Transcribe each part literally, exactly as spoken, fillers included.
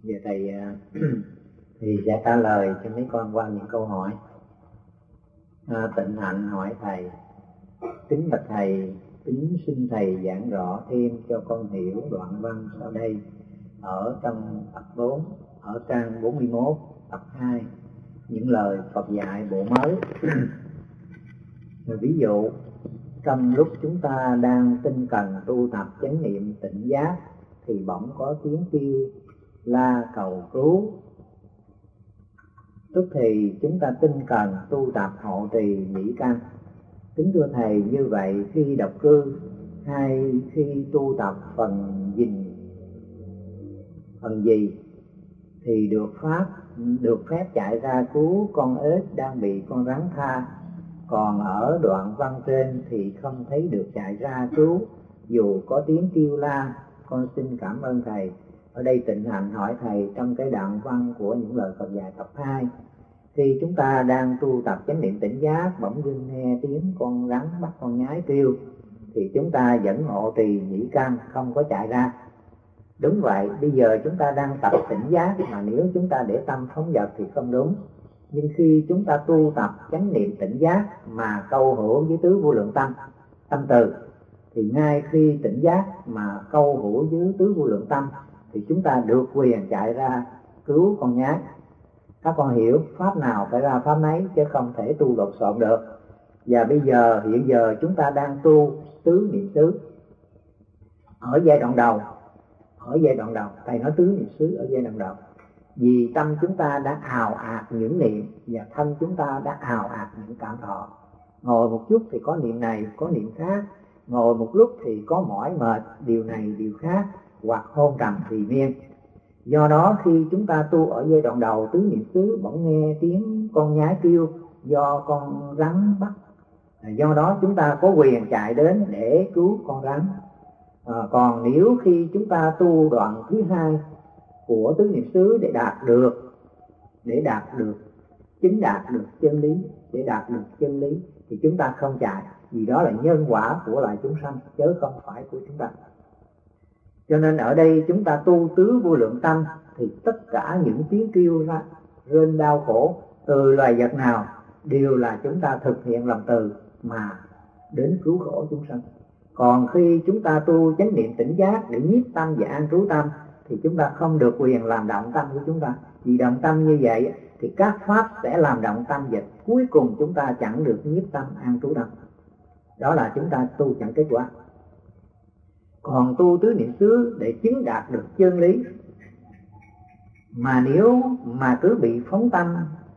Giờ thầy thì sẽ trả lời cho mấy con qua những câu hỏi. À, Tịnh Hạnh hỏi thầy: kính bạch thầy, kính xin thầy giảng rõ thêm cho con hiểu đoạn văn sau đây ở trong tập bốn, ở trang bốn mươi mốt, tập hai, những lời Phật dạy bộ mới. Ví dụ, trong lúc chúng ta đang tinh cần tu tập chánh niệm tỉnh giác thì bỗng có tiếng kêu la cầu cứu. Tức thì chúng ta tinh cần tu tập hộ trì nhĩ căn. Kính thưa thầy, như vậy khi độc cư hay khi tu tập phần gì phần gì thì được pháp được phép chạy ra cứu con ếch đang bị con rắn tha, còn ở đoạn văn trên thì không thấy được chạy ra cứu dù có tiếng kêu la. Con xin cảm ơn thầy. Ở đây Tịnh Hạnh hỏi thầy, trong cái đoạn văn của những lời Phật dạy tập hai, khi chúng ta đang tu tập chánh niệm tỉnh giác, bỗng dưng nghe tiếng con rắn bắt con nhái kêu thì chúng ta vẫn hộ trì nhĩ căn, không có chạy ra. Đúng vậy, bây giờ chúng ta đang tập tỉnh giác mà nếu chúng ta để tâm phóng dật thì không đúng. Nhưng khi chúng ta tu tập chánh niệm tỉnh giác mà câu hữu với tứ vô lượng tâm, tâm từ, thì ngay khi tỉnh giác mà câu hữu với tứ vô lượng tâm thì chúng ta được quyền chạy ra cứu con nhái. Các con hiểu, pháp nào phải ra pháp nấy chứ không thể tu lộn xộn được. Và bây giờ, hiện giờ chúng ta đang tu tứ niệm xứ. Ở giai đoạn đầu, ở giai đoạn đầu, thầy nói tứ niệm xứ ở giai đoạn đầu. Vì tâm chúng ta đã ào ạt những niệm và thân chúng ta đã ào ạt những cảm thọ. Ngồi một chút thì có niệm này, có niệm khác. Ngồi một lúc thì có mỏi mệt, điều này, điều khác, hoặc hôn trầm trì miên. Do đó khi chúng ta tu ở giai đoạn đầu tứ niệm xứ, bỗng nghe tiếng con nhái kêu do con rắn bắt. Do đó chúng ta có quyền chạy đến để cứu con rắn. À, còn nếu khi chúng ta tu đoạn thứ hai của tứ niệm xứ để đạt được để đạt được chứng đạt được chân lý, để đạt được chân lý thì chúng ta không chạy, vì đó là nhân quả của loài chúng sanh chứ không phải của chúng ta. Cho nên ở đây chúng ta tu tứ vô lượng tâm thì tất cả những tiếng kêu ra rên đau khổ từ loài vật nào đều là chúng ta thực hiện lòng từ mà đến cứu khổ chúng sanh. Còn khi chúng ta tu chánh niệm tỉnh giác để nhiếp tâm và an trú tâm thì chúng ta không được quyền làm động tâm của chúng ta. Vì động tâm như vậy thì các pháp sẽ làm động tâm và cuối cùng chúng ta chẳng được nhiếp tâm an trú tâm. Đó là chúng ta tu chẳng kết quả. Còn tu tứ niệm xứ để chứng đạt được chân lý, mà nếu mà cứ bị phóng tâm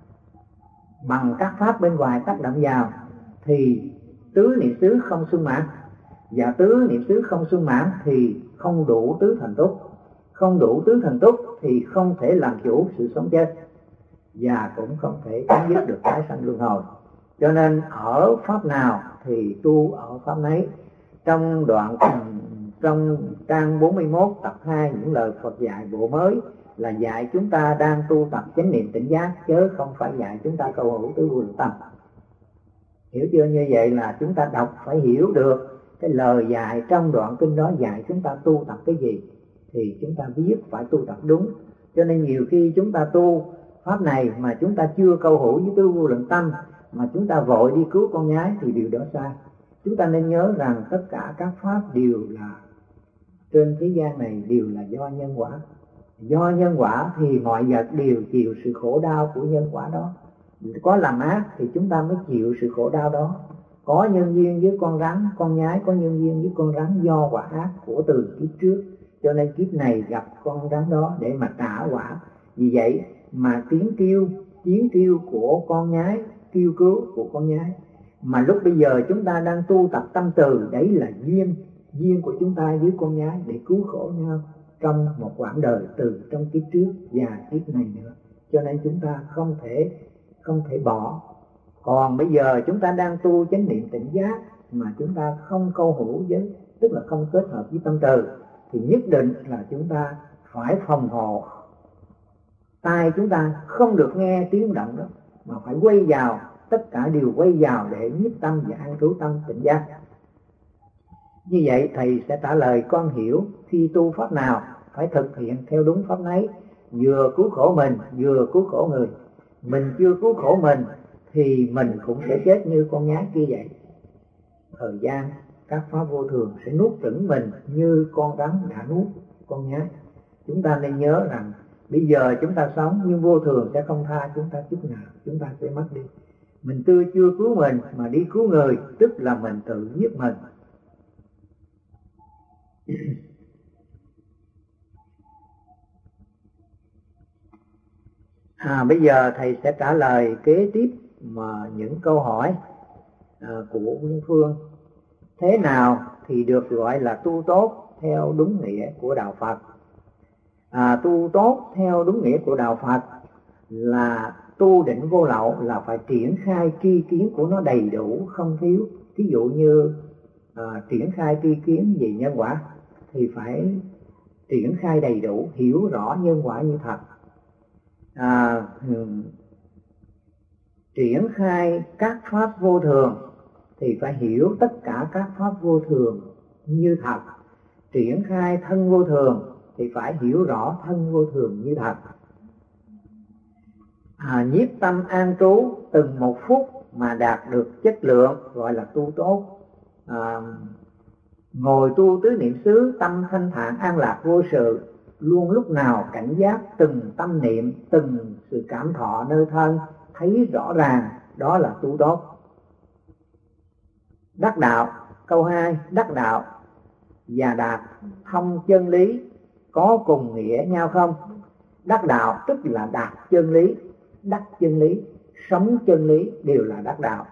bằng các pháp bên ngoài tác động vào thì tứ niệm xứ không sung mãn. Và tứ niệm xứ không sung mãn thì không đủ tứ thành túc. Không đủ tứ thành túc thì không thể làm chủ sự sống chết và cũng không thể chấm dứt được tái sanh luân hồi. Cho nên ở pháp nào thì tu ở pháp nấy. Trong đoạn trong trang bốn mươi mốt tập hai, những lời Phật dạy bộ mới là dạy chúng ta đang tu tập chánh niệm tỉnh giác chứ không phải dạy chúng ta câu hữu tứ vô lượng tâm. Hiểu chưa? Như vậy là chúng ta đọc phải hiểu được cái lời dạy trong đoạn kinh đó dạy chúng ta tu tập cái gì thì chúng ta biết phải tu tập đúng. Cho nên nhiều khi chúng ta tu pháp này mà chúng ta chưa câu hữu với tứ vô lượng tâm mà chúng ta vội đi cứu con nhái thì điều đó sai. Chúng ta nên nhớ rằng tất cả các pháp đều là trên thế gian này đều là do nhân quả. Do nhân quả thì mọi vật đều chịu sự khổ đau của nhân quả đó. Có làm ác thì chúng ta mới chịu sự khổ đau đó. Có nhân duyên với con rắn, con nhái có nhân duyên với con rắn do quả ác của từ kiếp trước. Cho nên kiếp này gặp con rắn đó để mà trả quả. Vì vậy mà tiếng kêu, tiếng kêu của con nhái, kêu cứu của con nhái. Mà lúc bây giờ chúng ta đang tu tập tâm từ, đấy là duyên, duyên của chúng ta với con nhái để cứu khổ nhau trong một quãng đời từ trong kiếp trước và kiếp này nữa. Cho nên chúng ta không thể không thể bỏ. Còn bây giờ chúng ta đang tu chánh niệm tỉnh giác mà chúng ta không câu hữu với, tức là không kết hợp với tâm từ, thì nhất định là chúng ta phải phòng hộ. Tai chúng ta không được nghe tiếng động đó, mà phải quay vào, tất cả đều quay vào để nhiếp tâm và an trú tâm tỉnh giác. Như vậy thầy sẽ trả lời con hiểu khi tu pháp nào phải thực hiện theo đúng pháp nấy, vừa cứu khổ mình vừa cứu khổ người. Mình chưa cứu khổ mình thì mình cũng sẽ chết như con nhái kia vậy. Thời gian các pháp vô thường sẽ nuốt chửng mình như con rắn đã nuốt con nhái. Chúng ta nên nhớ rằng bây giờ chúng ta sống nhưng vô thường sẽ không tha chúng ta chút nào, chúng ta sẽ mất đi. Mình chưa chưa cứu mình mà đi cứu người, tức là mình tự giết mình. À, bây giờ thầy sẽ trả lời kế tiếp mà những câu hỏi à, của Nguyên Phương. Thế nào thì được gọi là tu tốt theo đúng nghĩa của đạo Phật? À, tu tốt theo đúng nghĩa của đạo Phật là tu định vô lậu, là phải triển khai tri kiến của nó đầy đủ không thiếu. Ví dụ như à, triển khai tri kiến về nhân quả thì phải triển khai đầy đủ, hiểu rõ nhân quả như thật. À, triển khai các pháp vô thường thì phải hiểu tất cả các pháp vô thường như thật. Triển khai thân vô thường thì phải hiểu rõ thân vô thường như thật. À, nhiếp tâm an trú từng một phút mà đạt được chất lượng gọi là tu tốt. À, ngồi tu tứ niệm xứ, tâm thanh thản an lạc vô sự, luôn lúc nào cảnh giác từng tâm niệm, từng sự cảm thọ nơi thân, thấy rõ ràng, đó là tu tốt. Đắc đạo, câu hai, đắc đạo và đạt thông chân lý có cùng nghĩa nhau không? Đắc đạo tức là đạt chân lý, đắc chân lý, sống chân lý đều là đắc đạo.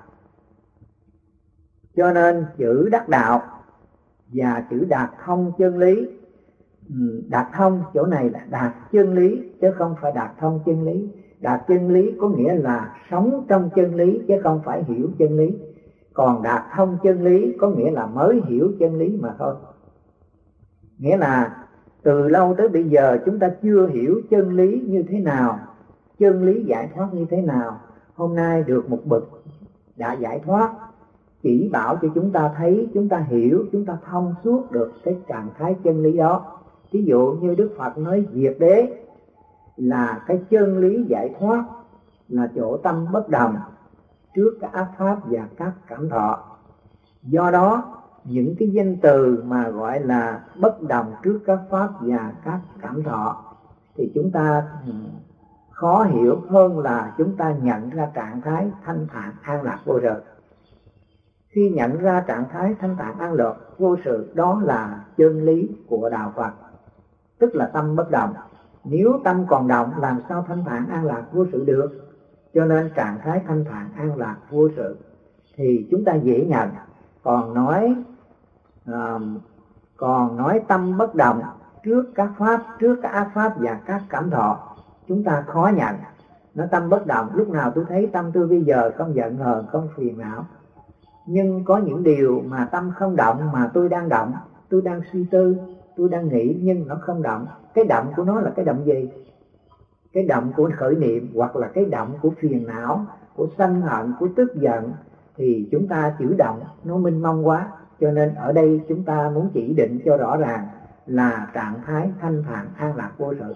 Cho nên chữ đắc đạo và chữ đạt thông chân lý, đạt thông chỗ này là đạt chân lý chứ không phải đạt thông chân lý. Đạt chân lý có nghĩa là sống trong chân lý chứ không phải hiểu chân lý. Còn đạt thông chân lý có nghĩa là mới hiểu chân lý mà thôi. Nghĩa là từ lâu tới bây giờ chúng ta chưa hiểu chân lý như thế nào, chân lý giải thoát như thế nào. Hôm nay được một bậc đã giải thoát, chỉ bảo cho chúng ta thấy, chúng ta hiểu, chúng ta thông suốt được cái trạng thái chân lý đó. Ví dụ như Đức Phật nói diệt đế là cái chân lý giải thoát, là chỗ tâm bất động trước các ác pháp và các cảm thọ. Do đó những cái danh từ mà gọi là bất động trước các pháp và các cảm thọ thì chúng ta khó hiểu hơn là chúng ta nhận ra trạng thái thanh thản an lạc vô sự. Khi nhận ra trạng thái thanh thản an lạc vô sự, đó là chân lý của đạo Phật, tức là tâm bất động. Nếu tâm còn động làm sao thanh thản an lạc vô sự được? Cho nên trạng thái thanh thản an lạc vô sự thì chúng ta dễ nhận. Còn nói à, còn nói tâm bất động trước các pháp, trước các ác pháp và các cảm thọ, chúng ta khó nhận. Nó tâm bất động, lúc nào tôi thấy tâm tôi bây giờ không giận hờn, không phiền não. Nhưng có những điều mà tâm không động mà tôi đang động, tôi đang suy tư, tôi đang nghĩ nhưng nó không động. Cái động của nó là cái động gì? Cái động của khởi niệm, hoặc là cái động của phiền não, của sân hận, của tức giận. Thì chúng ta chữ động nó minh mông quá. Cho nên ở đây chúng ta muốn chỉ định cho rõ ràng là trạng thái thanh thản an lạc vô sự.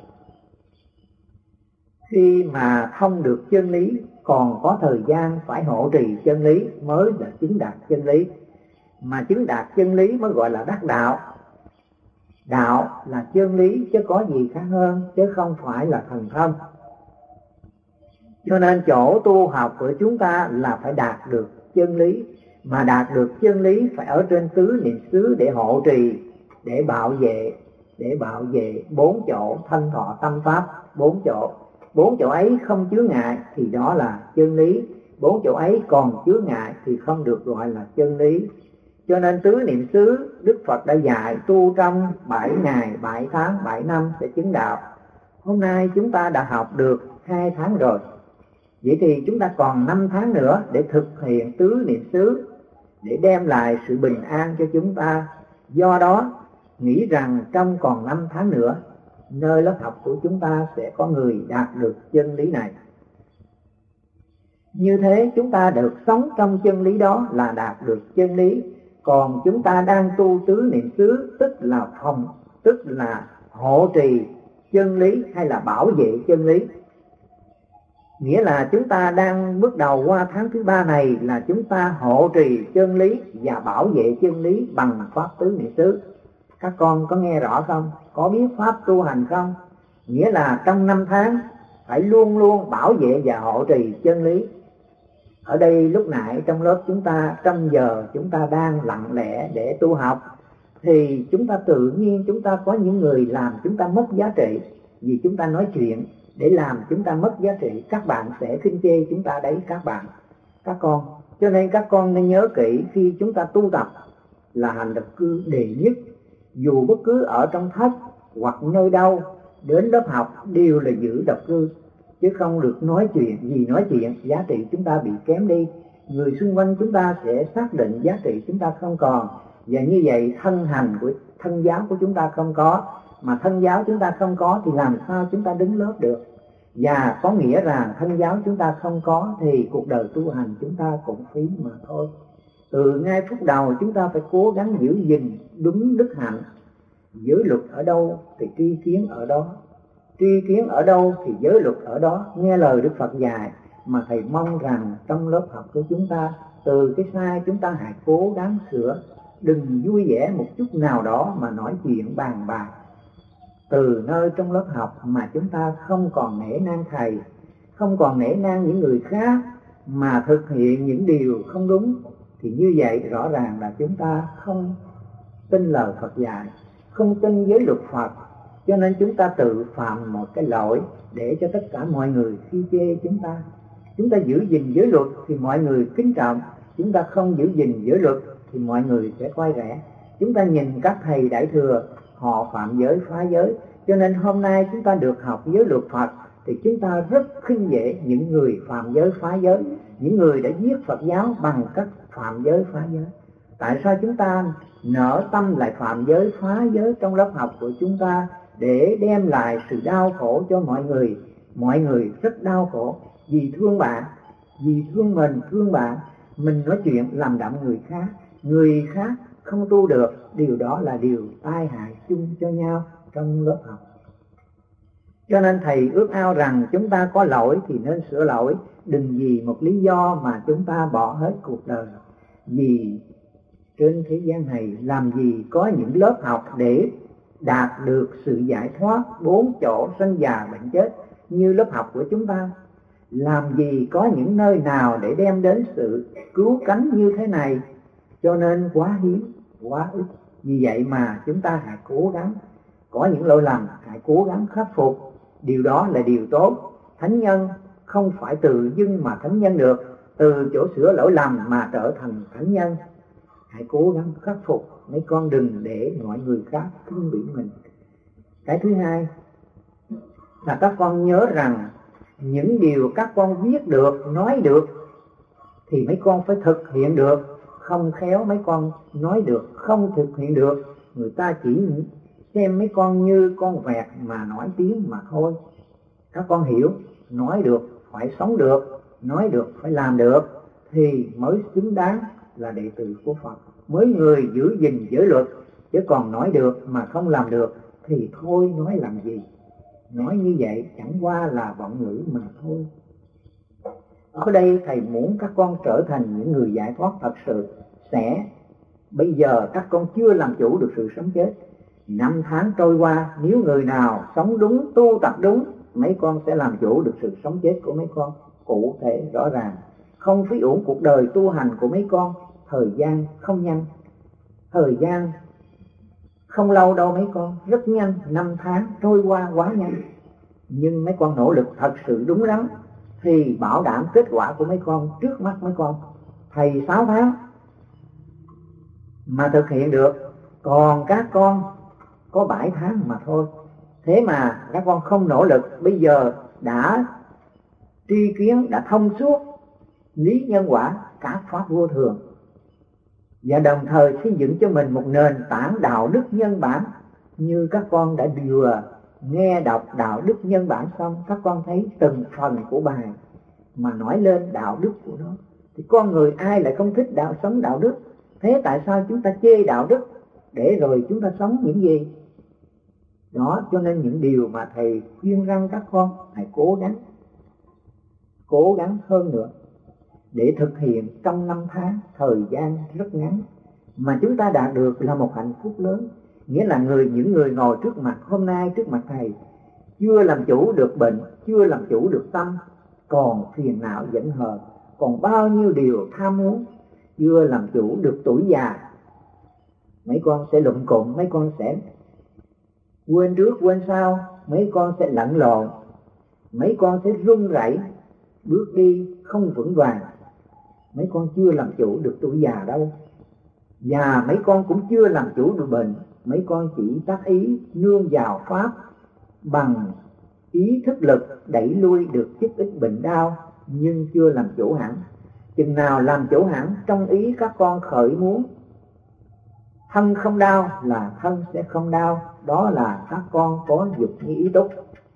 Khi mà thông được chân lý còn có thời gian phải hộ trì chân lý mới là chứng đạt chân lý. Mà chứng đạt chân lý mới gọi là đắc đạo. Đạo là chân lý chứ có gì khác hơn, chứ không phải là thần thông. Cho nên chỗ tu học của chúng ta là phải đạt được chân lý. Mà đạt được chân lý phải ở trên tứ niệm xứ để hộ trì, để bảo vệ, để bảo vệ bốn chỗ thân thọ tâm pháp, bốn chỗ. Bốn chỗ ấy không chướng ngại thì đó là chân lý. Bốn chỗ ấy còn chướng ngại thì không được gọi là chân lý. Cho nên tứ niệm xứ Đức Phật đã dạy tu trong bảy ngày, bảy tháng, bảy năm sẽ chứng đạo. Hôm nay chúng ta đã học được hai tháng rồi. Vậy thì chúng ta còn năm tháng nữa để thực hiện tứ niệm xứ, để đem lại sự bình an cho chúng ta. Do đó nghĩ rằng trong còn năm tháng nữa, nơi lớp học của chúng ta sẽ có người đạt được chân lý này. Như thế chúng ta được sống trong chân lý đó là đạt được chân lý. Còn chúng ta đang tu tứ niệm xứ, tức là phòng, tức là hộ trì chân lý hay là bảo vệ chân lý. Nghĩa là chúng ta đang bước đầu qua tháng thứ ba này là chúng ta hộ trì chân lý và bảo vệ chân lý bằng pháp tứ niệm xứ. Các con có nghe rõ không? Có biết pháp tu hành không? Nghĩa là trong năm tháng phải luôn luôn bảo vệ và hộ trì chân lý. Ở đây lúc nãy trong lớp chúng ta, trong giờ chúng ta đang lặng lẽ để tu học, thì chúng ta tự nhiên chúng ta có những người làm chúng ta mất giá trị, vì chúng ta nói chuyện để làm chúng ta mất giá trị. Các bạn sẽ khinh chê chúng ta đấy các bạn, các con. Cho nên các con nên nhớ kỹ, khi chúng ta tu tập là hành độc cư đệ nhất. Dù bất cứ ở trong thất hoặc nơi đâu, đến lớp học đều là giữ độc cư, chứ không được nói chuyện. Vì nói chuyện giá trị chúng ta bị kém đi, người xung quanh chúng ta sẽ xác định giá trị chúng ta không còn, và như vậy thân hành của thân giáo của chúng ta không có. Mà thân giáo chúng ta không có thì làm sao chúng ta đứng lớp được? Và có nghĩa rằng thân giáo chúng ta không có thì cuộc đời tu hành chúng ta cũng phí mà thôi. Từ ngay phút đầu chúng ta phải cố gắng giữ gìn đúng đức hạnh. Giới luật ở đâu thì tri kiến ở đó, tri kiến ở đâu thì giới luật ở đó. Nghe lời Đức Phật dạy, mà thầy mong rằng trong lớp học của chúng ta, từ cái sai chúng ta hãy cố gắng sửa. Đừng vui vẻ một chút nào đó mà nói chuyện bàn bạc từ nơi trong lớp học mà chúng ta không còn nể nang thầy, không còn nể nang những người khác, mà thực hiện những điều không đúng. Thì như vậy rõ ràng là chúng ta không tin lời Phật dạy, không tin với luật Phật. Cho nên chúng ta tự phạm một cái lỗi để cho tất cả mọi người khi chê chúng ta. Chúng ta giữ gìn giới luật thì mọi người kính trọng, chúng ta không giữ gìn giới luật thì mọi người sẽ coi rẻ. Chúng ta nhìn các thầy đại thừa, họ phạm giới phá giới. Cho nên hôm nay chúng ta được học giới luật Phật thì chúng ta rất khinh dễ những người phạm giới phá giới, những người đã giết Phật giáo bằng cách phạm giới phá giới. Tại sao chúng ta nở tâm lại phạm giới phá giới trong lớp học của chúng ta, để đem lại sự đau khổ cho mọi người? Mọi người rất đau khổ vì thương bạn, vì thương mình, thương bạn. Mình nói chuyện làm đậm người khác, người khác không tu được. Điều đó là điều tai hại chung cho nhau trong lớp học. Cho nên thầy ước ao rằng chúng ta có lỗi thì nên sửa lỗi, đừng vì một lý do mà chúng ta bỏ hết cuộc đời. Vì trên thế gian này làm gì có những lớp học để đạt được sự giải thoát bốn chỗ sanh già bệnh chết như lớp học của chúng ta. Làm gì có những nơi nào để đem đến sự cứu cánh như thế này. Cho nên quá hiếm, quá ít. Vì vậy mà chúng ta hãy cố gắng, có những lỗi lầm hãy cố gắng khắc phục. Điều đó là điều tốt. Thánh nhân không phải từ dưng mà thánh nhân được, từ chỗ sửa lỗi lầm mà trở thành thánh nhân. Hãy cố gắng khắc phục mấy con, đừng để mọi người khác khinh bỉ mình. Cái thứ hai là các con nhớ rằng những điều các con viết được, nói được thì mấy con phải thực hiện được. Không khéo mấy con nói được, không thực hiện được, người ta chỉ xem mấy con như con vẹt mà nói tiếng mà thôi. Các con hiểu, nói được phải sống được, nói được phải làm được thì mới xứng đáng là đệ tử của Phật, mới người giữ gìn giới luật. Chứ còn nói được mà không làm được thì thôi nói làm gì. Nói như vậy chẳng qua là vọng ngữ mà thôi. Ở đây thầy muốn các con trở thành những người giải thoát thật sự. Sẽ bây giờ các con chưa làm chủ được sự sống chết. Năm tháng trôi qua, nếu người nào sống đúng, tu tập đúng, mấy con sẽ làm chủ được sự sống chết của mấy con cụ thể rõ ràng. Không phí uổng cuộc đời tu hành của mấy con. Thời gian không nhanh, thời gian không lâu đâu mấy con, rất nhanh. Năm tháng trôi qua quá nhanh. Nhưng mấy con nỗ lực thật sự đúng lắm thì bảo đảm kết quả của mấy con trước mắt mấy con. Thầy sáu tháng mà thực hiện được, còn các con có bảy tháng mà thôi. Thế mà các con không nỗ lực, bây giờ đã tri kiến, đã thông suốt lý nhân quả, các pháp vô thường, và đồng thời xây dựng cho mình một nền tảng đạo đức nhân bản. Như các con đã vừa nghe đọc đạo đức nhân bản xong, các con thấy từng phần của bài mà nói lên đạo đức của nó. Thì con người ai lại không thích đạo sống đạo đức? Thế tại sao chúng ta chê đạo đức để rồi chúng ta sống những gì? Đó, cho nên những điều mà thầy khuyên rằng các con hãy cố gắng, cố gắng hơn nữa để thực hiện trong năm tháng, thời gian rất ngắn mà chúng ta đạt được là một hạnh phúc lớn. Nghĩa là người những người ngồi trước mặt hôm nay, trước mặt thầy, chưa làm chủ được bệnh, chưa làm chủ được tâm, còn phiền não giận hờn, còn bao nhiêu điều tham muốn, chưa làm chủ được tuổi già. Mấy con sẽ lụm cụm, mấy con sẽ quên trước quên sau, mấy con sẽ lẫn lộn, mấy con sẽ run rẩy, bước đi không vững vàng. Mấy con chưa làm chủ được tuổi già đâu. Già mấy con cũng chưa làm chủ được bệnh, mấy con chỉ tác ý nương vào pháp bằng ý thức lực đẩy lui được chút ít bệnh đau, nhưng chưa làm chủ hẳn. Chừng nào làm chủ hẳn, trong ý các con khởi muốn thân không đau là thân sẽ không đau, đó là các con có dục như ý túc.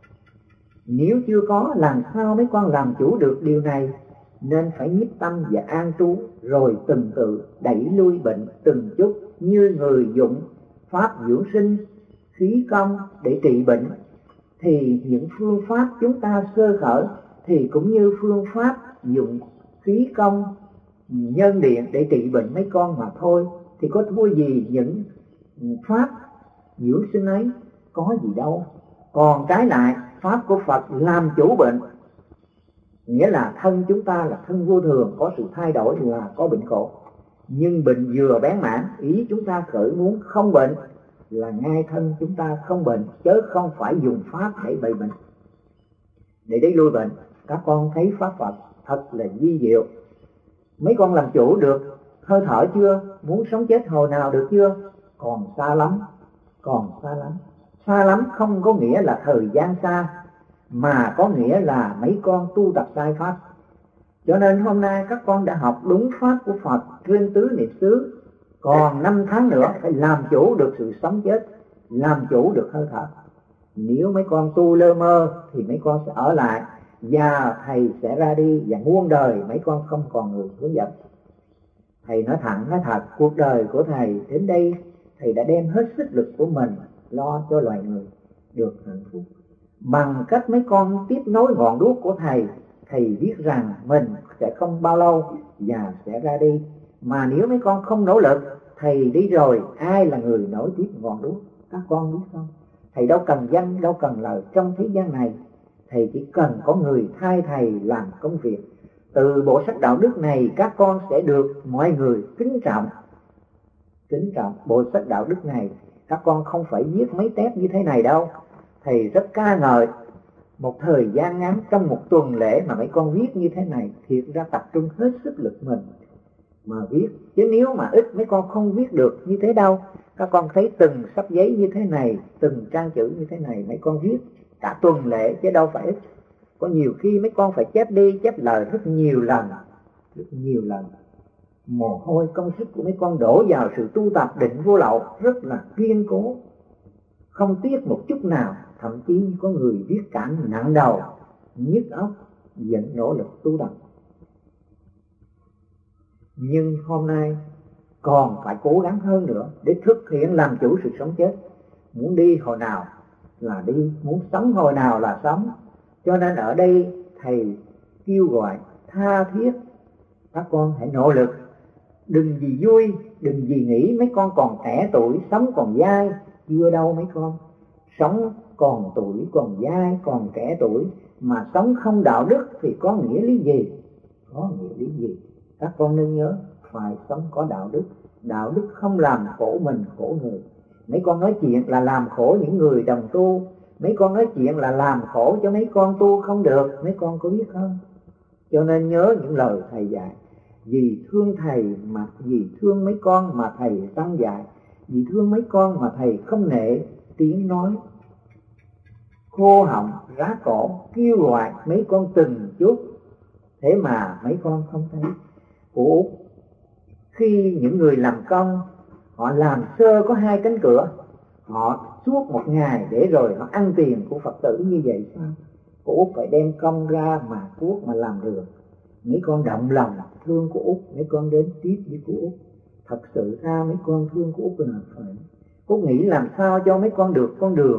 Nếu chưa có, làm sao mấy con làm chủ được điều này? Nên phải nhiếp tâm và an trú, rồi từng tự đẩy lui bệnh từng chút, như người dụng pháp dưỡng sinh khí công để trị bệnh. Thì những phương pháp chúng ta sơ khởi thì cũng như phương pháp dụng khí công nhân điện để trị bệnh mấy con mà thôi. Thì có thua gì những pháp dưỡng sinh ấy, có gì đâu. Còn trái lại, pháp của Phật làm chủ bệnh, nghĩa là thân chúng ta là thân vô thường, có sự thay đổi là có bệnh khổ. Nhưng bệnh vừa bén mảng, ý chúng ta khởi muốn không bệnh là ngay thân chúng ta không bệnh, chớ không phải dùng pháp để bày bệnh, để đẩy lui bệnh. Các con thấy pháp Phật thật là vi diệu. Mấy con làm chủ được hơi thở chưa? Muốn sống chết hồi nào được chưa? Còn xa lắm, còn xa lắm. Xa lắm không có nghĩa là thời gian xa, mà có nghĩa là mấy con tu tập sai pháp. Cho nên hôm nay các con đã học đúng pháp của Phật trên tứ niệm xứ. Còn năm tháng nữa phải làm chủ được sự sống chết, làm chủ được hơi thở. Nếu mấy con tu lơ mơ thì mấy con sẽ ở lại, và thầy sẽ ra đi, và muôn đời mấy con không còn người hướng dẫn. Thầy nói thẳng nói thật, cuộc đời của thầy đến đây, thầy đã đem hết sức lực của mình lo cho loài người được hạnh phúc. Bằng cách mấy con tiếp nối ngọn đuốc của thầy, thầy biết rằng mình sẽ không bao lâu và sẽ ra đi. Mà nếu mấy con không nỗ lực, thầy đi rồi, ai là người nối tiếp ngọn đuốc? Các con biết không? Thầy đâu cần danh, đâu cần lời trong thế gian này. Thầy chỉ cần có người thay thầy làm công việc. Từ bộ sách đạo đức này các con sẽ được mọi người kính trọng. Kính trọng bộ sách đạo đức này. Các con không phải viết mấy tép như thế này đâu. Thầy rất ca ngợi một thời gian ngắn trong một tuần lễ mà mấy con viết như thế này, thiệt ra tập trung hết sức lực mình mà viết. Chứ nếu mà ít mấy con không viết được như thế đâu. Các con thấy từng sắp giấy như thế này, từng trang chữ như thế này, mấy con viết cả tuần lễ chứ đâu phải ít. Có nhiều khi mấy con phải chép đi chép lời rất nhiều lần, rất nhiều lần. Mồ hôi công sức của mấy con đổ vào sự tu tập định vô lậu rất là kiên cố, không tiếc một chút nào. Thậm chí có người viết cảm nặng đầu, nhức óc, vẫn nỗ lực tu tập. Nhưng hôm nay còn phải cố gắng hơn nữa để thực hiện làm chủ sự sống chết. Muốn đi hồi nào là đi, muốn sống hồi nào là sống. Cho nên ở đây thầy kêu gọi tha thiết các con hãy nỗ lực. Đừng vì vui, đừng vì nghĩ mấy con còn trẻ tuổi, sống còn dai. Chưa đâu mấy con. Sống còn tuổi, còn dai, còn trẻ tuổi mà sống không đạo đức thì có nghĩa lý gì? Có nghĩa lý gì? Các con nên nhớ, phải sống có đạo đức. Đạo đức không làm khổ mình, khổ người. Mấy con nói chuyện là làm khổ những người đồng tu. Mấy con nói chuyện là làm khổ cho mấy con tu không được. Mấy con có biết không? Cho nên nhớ những lời thầy dạy. Vì thương thầy mà vì thương mấy con mà thầy tăng dạy. Vì thương mấy con mà thầy không nể tiếng nói khô họng rá cổ kêu gọi mấy con từng chút. Thế mà mấy con không thấy. Của khi những người làm công, họ làm sơ có hai cánh cửa, họ suốt một ngày để rồi họ ăn tiền của Phật tử như vậy sao? Cô Út phải đem công ra mà cuốc mà làm được. Mấy con động lòng thương cô Út, mấy con đến tiếp với cô Út. Thật sự ra mấy con thương cô Út là phải. Cô nghĩ làm sao cho mấy con được con đường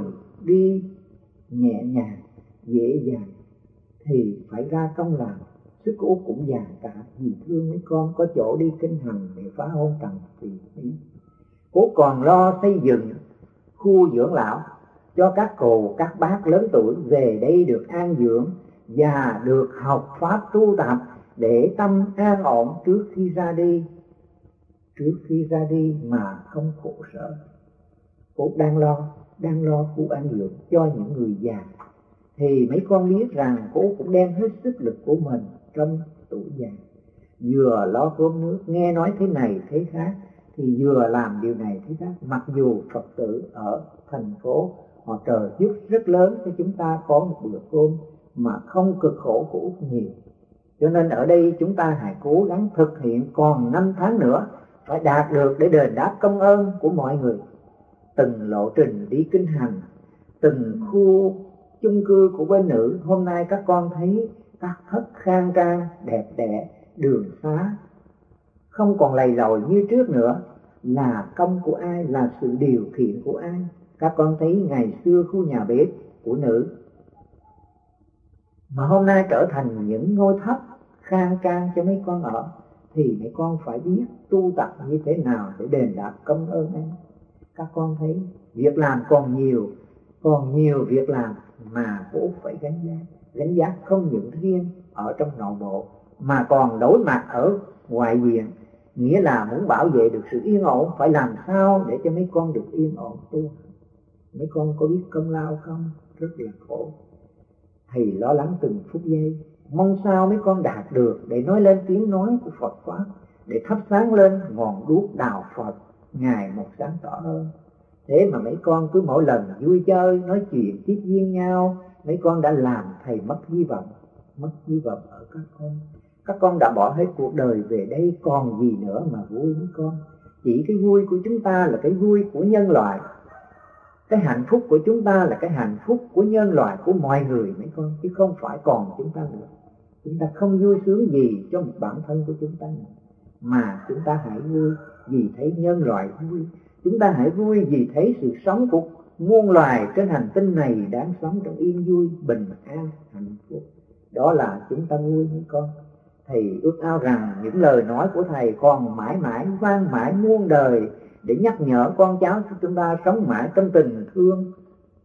đi nhẹ nhàng dễ dàng thì phải ra công làm. Sức của Út cũng già cả vì thương mấy con có chỗ đi kinh hành để phá hôn trần vì ý. Cô còn lo xây dựng khu dưỡng lão cho các cụ các bác lớn tuổi về đây được an dưỡng và được học pháp tu tập để tâm an ổn trước khi ra đi. Trước khi ra đi mà không khổ sở. Cô đang lo, đang lo khu an dưỡng cho những người già. Thì mấy con biết rằng cô cũng đem hết sức lực của mình trong tuổi già. Vừa lo cơm nước, nghe nói thế này thế khác, thì vừa làm điều này thế khác. Mặc dù Phật tử ở thành phố họ trợ giúp rất lớn cho chúng ta có một bữa cơm mà không cực khổ của Út nhiều. Cho nên ở đây chúng ta hãy cố gắng thực hiện, còn năm tháng nữa phải đạt được để đền đáp công ơn của mọi người. Từng lộ trình đi kinh hành, từng khu chung cư của bên nữ, hôm nay các con thấy các thất khang trang đẹp đẽ, đường xá không còn lầy lội như trước nữa, là công của ai, là sự điều khiển của ai? Các con thấy ngày xưa khu nhà bếp của nữ mà hôm nay trở thành những ngôi thất khang trang cho mấy con ở, thì mấy con phải biết tu tập như thế nào để đền đáp công ơn ấy. Các con thấy việc làm còn nhiều, còn nhiều việc làm mà bố phải gánh giác, gánh giác không những riêng ở trong nội bộ mà còn đối mặt ở ngoại diện, nghĩa là muốn bảo vệ được sự yên ổn, phải làm sao để cho mấy con được yên ổn tu. Mấy con có biết công lao không? Rất là khổ. Thầy lo lắng từng phút giây, mong sao mấy con đạt được để nói lên tiếng nói của Phật Pháp, để thắp sáng lên ngọn đuốc đạo Phật ngày một sáng tỏ hơn. Thế mà mấy con cứ mỗi lần vui chơi nói chuyện tiếp duyên nhau, mấy con đã làm thầy mất hy vọng, mất hy vọng ở các con. Các con đã bỏ hết cuộc đời về đây, còn gì nữa mà vui mấy con. Chỉ cái vui của chúng ta là cái vui của nhân loại, cái hạnh phúc của chúng ta là cái hạnh phúc của nhân loại, của mọi người mấy con, chứ không phải còn chúng ta nữa. Chúng ta không vui sướng gì cho một bản thân của chúng ta nữa, mà chúng ta hãy vui vì thấy nhân loại vui. Chúng ta hãy vui vì thấy sự sống của muôn loài trên hành tinh này đang sống trong yên vui, bình an, hạnh phúc. Đó là chúng ta vui mấy con. Thầy ước ao rằng những lời nói của Thầy còn mãi mãi vang mãi muôn đời, để nhắc nhở con cháu của chúng ta sống mãi trong tình thương.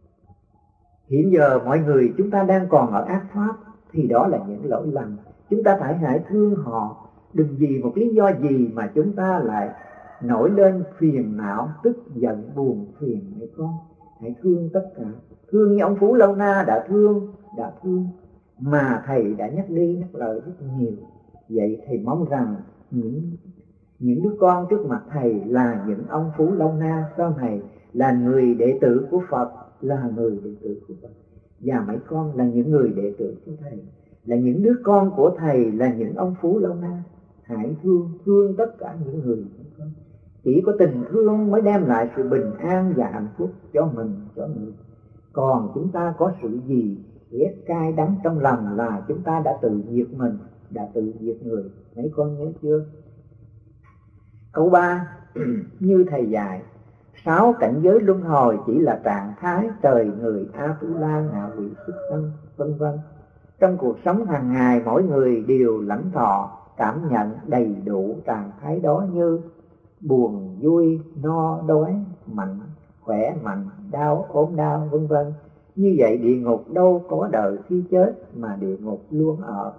Hiện giờ mọi người chúng ta đang còn ở ác pháp, thì đó là những lỗi lầm. Chúng ta phải hãy thương họ, đừng vì một lý do gì mà chúng ta lại nổi lên phiền não, tức giận, buồn phiền mấy con. Hãy thương tất cả, thương như ông Phú Lâu Na đã thương, đã thương mà Thầy đã nhắc đi nhắc lại rất nhiều. Vậy Thầy mong rằng những những đứa con trước mặt Thầy là những ông Phú Lâu Na sau này, là người đệ tử của Phật, là người đệ tử của Phật. Và mấy con là những người đệ tử của Thầy, là những đứa con của Thầy, là những ông Phú Lâu Na. Hãy thương, thương tất cả những người. Chỉ có tình thương mới đem lại sự bình an và hạnh phúc cho mình, cho người. Còn chúng ta có sự gì ghét cay đắng trong lòng là chúng ta đã tự diệt mình, đã tự diệt người. Mấy con nhớ chưa? Câu ba, như Thầy dạy, sáu cảnh giới luân hồi chỉ là trạng thái trời người, A Tu La, ngạ quỷ, xuất sanh, vân vân. Trong cuộc sống hàng ngày, mỗi người đều lãnh thọ, cảm nhận đầy đủ trạng thái đó như buồn, vui, no, đói, mạnh, khỏe, mạnh, đau, ốm đau, vân vân. Như vậy địa ngục đâu có đợi khi chết, mà địa ngục luôn ở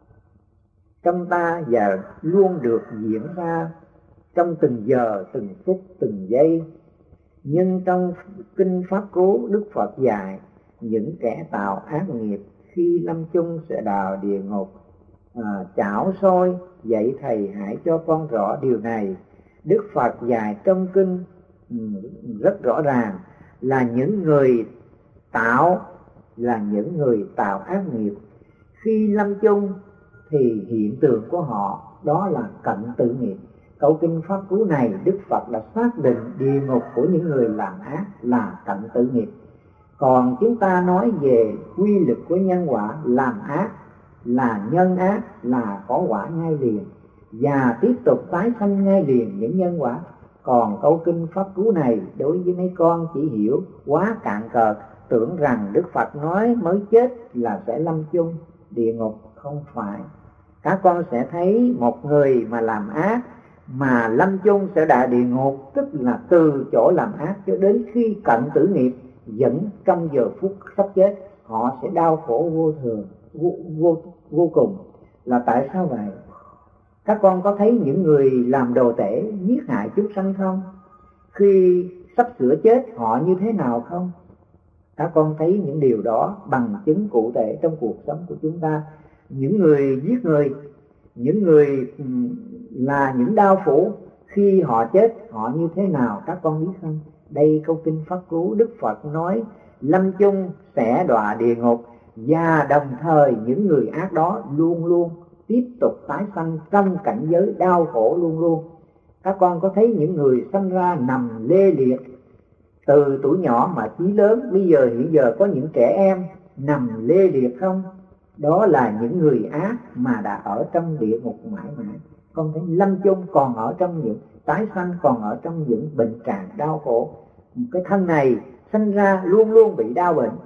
trong ta và luôn được diễn ra trong từng giờ, từng phút, từng giây. Nhưng trong Kinh Pháp Cú, Đức Phật dạy những kẻ tạo ác nghiệp khi lâm chung sẽ đào địa ngục à, chảo sôi. Vậy Thầy hãy cho con rõ điều này. Đức Phật dạy trong kinh rất rõ ràng là những người tạo là những người tạo ác nghiệp. Khi lâm chung thì hiện tượng của họ đó là cận tử nghiệp. Câu Kinh Pháp Cú này Đức Phật đã xác định địa ngục của những người làm ác là cận tử nghiệp. Còn chúng ta nói về quy lực của nhân quả, làm ác là nhân ác, là có quả ngay liền và tiếp tục tái sanh ngay liền những nhân quả. Còn câu Kinh Pháp Cú này đối với mấy con chỉ hiểu quá cạn cợt, tưởng rằng Đức Phật nói mới chết là sẽ lâm chung địa ngục. Không phải. Các con sẽ thấy một người mà làm ác mà lâm chung sẽ đọa địa ngục, tức là từ chỗ làm ác cho đến khi cận tử nghiệp, dẫn trong giờ phút sắp chết họ sẽ đau khổ vô thường, vô, vô, vô cùng. Là tại sao vậy? Các con có thấy những người làm đồ tể giết hại chúng sanh không? Khi sắp sửa chết họ như thế nào không? Các con thấy những điều đó bằng chứng cụ thể trong cuộc sống của chúng ta. Những người giết người, những người là những đao phủ, khi họ chết họ như thế nào các con biết không? Đây câu kinh Pháp Cú Đức Phật nói lâm chung sẽ đọa địa ngục, và đồng thời những người ác đó luôn luôn tiếp tục tái sanh trong cảnh giới đau khổ luôn luôn. Các con có thấy những người sanh ra nằm lê liệt từ tuổi nhỏ mà chí lớn, bây giờ hiện giờ có những trẻ em nằm lê liệt không? Đó là những người ác mà đã ở trong địa ngục mãi mãi. Con thấy lâm chung còn ở trong những tái sanh, còn ở trong những bệnh trạng đau khổ. Cái thân này sanh ra luôn luôn bị đau bệnh.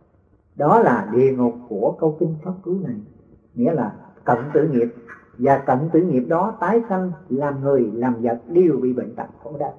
Đó là địa ngục của câu kinh Pháp Cú này. Nghĩa là cận tử nghiệp, và cận tử nghiệp đó tái sanh làm người làm vật đều bị bệnh tật khổ đau.